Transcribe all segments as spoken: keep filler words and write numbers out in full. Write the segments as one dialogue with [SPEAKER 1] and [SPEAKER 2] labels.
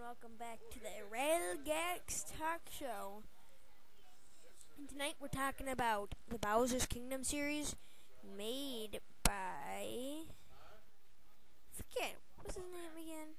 [SPEAKER 1] welcome back to the Railgax Talk Show. And tonight we're talking about the Bowser's Kingdom series, made by... forget, what's his name again?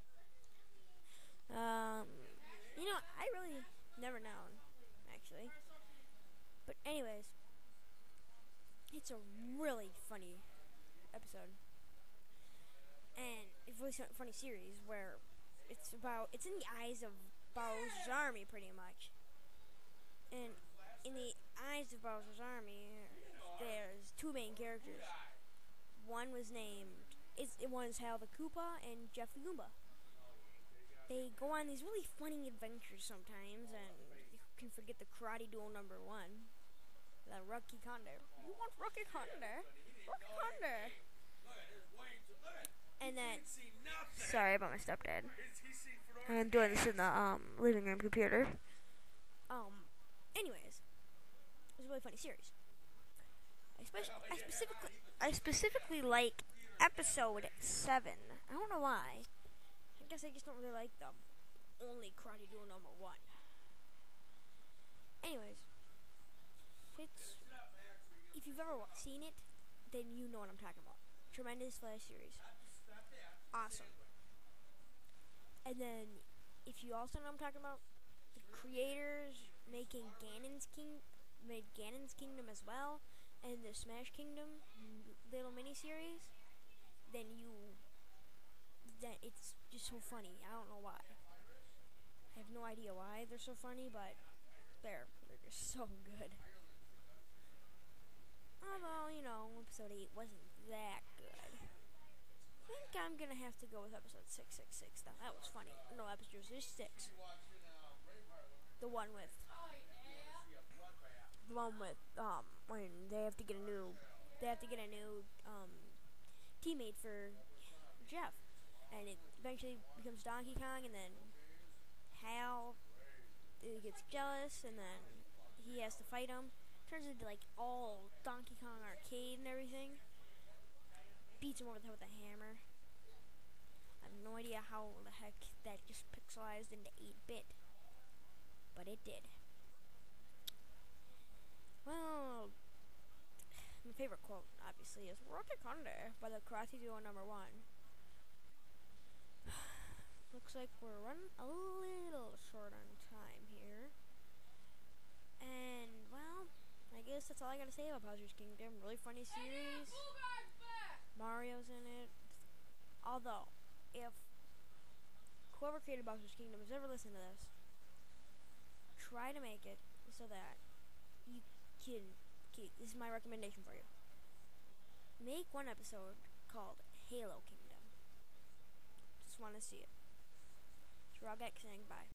[SPEAKER 1] Um, you know, I really never known, actually. But anyways, it's a really funny episode. And it's a really funny series where it's about, it's in the eyes of Bowser's army, pretty much. And in the eyes of Bowser's army, there's two main characters. One was named, it's, one is Hal the Koopa and Jeff the Goomba. They go on these really funny adventures sometimes, and you can forget the Karate Duel number one. The Rocky Condor. You want Rocky Condor? Rocky Condor! And then, sorry about my stepdad. I'm doing this in the um, living room computer. Um, anyways, it was a really funny series. I, speci I specifically, I specifically like episode seven. I don't know why. I guess I just don't really like them. Only Karate Duel number one. Anyways, it's, if you've ever seen it, then you know what I'm talking about. Tremendous Flash series. Awesome. And then, if you also know what I'm talking about, the creators making Ganon's King, made Ganon's Kingdom as well, and the Smash Kingdom little mini-series, then you, that it's just so funny. I don't know why. I have no idea why they're so funny, but they're, they're just so good. Although, you know, episode eight wasn't that good. I think I'm gonna have to go with episode six six six though. That was funny. No, episode six. The one with the one with um when they have to get a new they have to get a new um teammate for Jeff. And it eventually becomes Donkey Kong, and then Hal uh, gets jealous, and then he has to fight him. Turns into like all Donkey Kong arcade and everything. Beats him over the head with a hammer. I have no idea how the heck that just pixelized into eight bit. But it did. Well, my favorite quote, obviously, is Rocky Condor by the Karate Duo number one. Looks like we're running a little short on time here. And, well, I guess that's all I gotta say about Bowser's Kingdom. Really funny series. Mario's in it. Although, if whoever created Bowser's Kingdom has ever listened to this, try to make it so that you can, can. This is my recommendation for you. Make one episode called Halo Kingdom. Just want to see it. It's Railgax saying bye.